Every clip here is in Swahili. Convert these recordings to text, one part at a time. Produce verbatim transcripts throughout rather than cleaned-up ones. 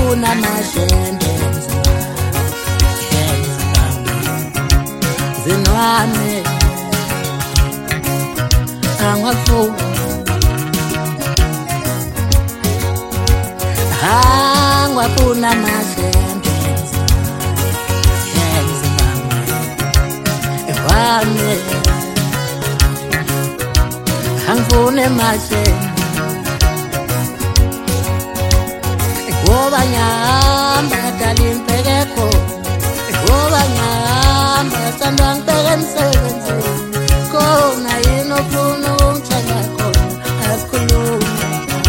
angwafuna mashende zinwane angwafuna angwafuna mashende zinwane angfune mashende Goba nyamba dalin pegeko Goba nyamba sandang pegen seventy Kona ino puno changa kona askuluma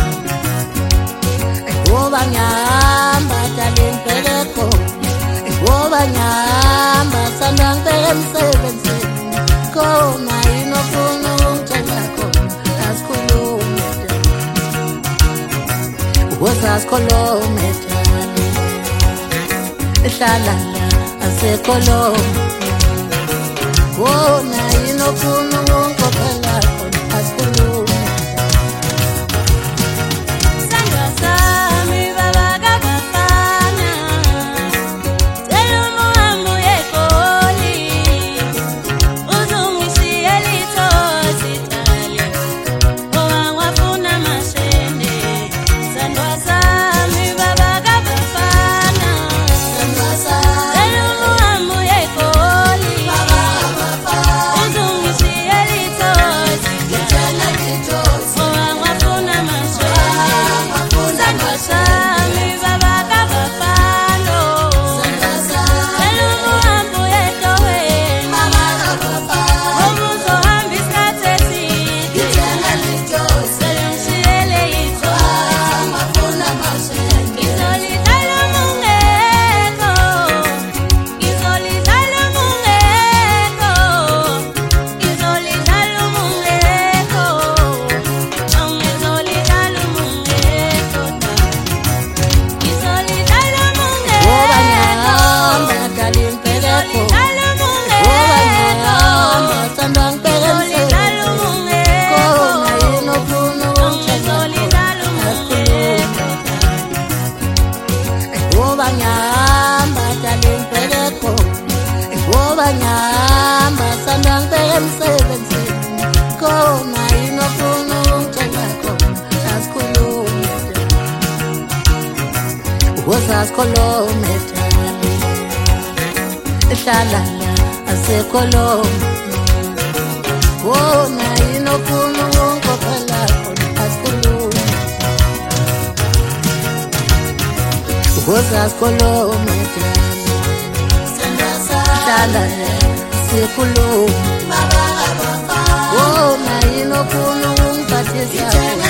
Goba nyamba dalin pegeko Goba nyamba sandang pegen seventy Kona ino puno changa kona askuluma What's Colombia? Shala, ase Colombia. Oh, na ino puno wonko kala as Colombia. Sanga sami baba gabafana. Telo moamu yekoli. Uzungisi elito sitali. Owa funa mashende. Nyamba sandang pegen seventy Kona ino puno changa kona askuluma Was askuluma Shala ase Colombia Kona ino puno wonko kala kona askuluma Was askuluma Shala Sekulo Baba Baba Oh, na ino puno umpatisa